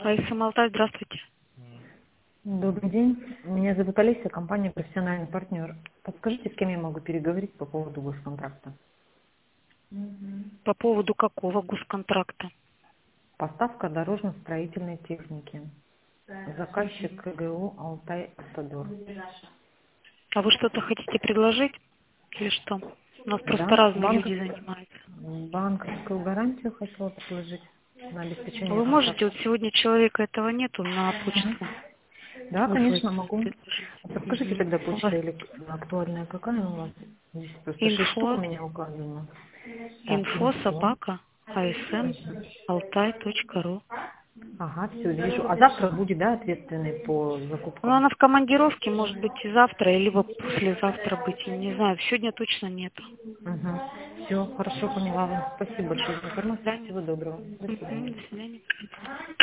АСМ Алтай, здравствуйте. Добрый день. Меня зовут Олеся, компания «Профессиональный партнер». Подскажите, с кем я могу переговорить по поводу госконтракта? По поводу какого госконтракта? Поставка дорожно-строительной техники. Заказчик КГУ «Алтай-Автодор». А вы что-то хотите предложить? Или что? У нас просто Да, разные люди занимаются. банковскую гарантию хотела предложить на обеспечение Вы можете, поставки. вот сегодня человека этого нету на почту Да, конечно, выслать могу. предложить. Подскажите тогда У вас почта актуальная какая у вас? Здесь просто 6 штук у инфо, меня указано. Так, инфо инфо. собака asmaltai.ru. Ага, все, вижу. А завтра будет, да, ответственный по Ну, закупкам? она в командировке, может быть, и завтра, либо послезавтра быть, я не знаю. Сегодня точно нету. Угу. Все, хорошо, поняла вас. Спасибо большое за До информацию. свидания. Всего доброго. До свидания. До свидания.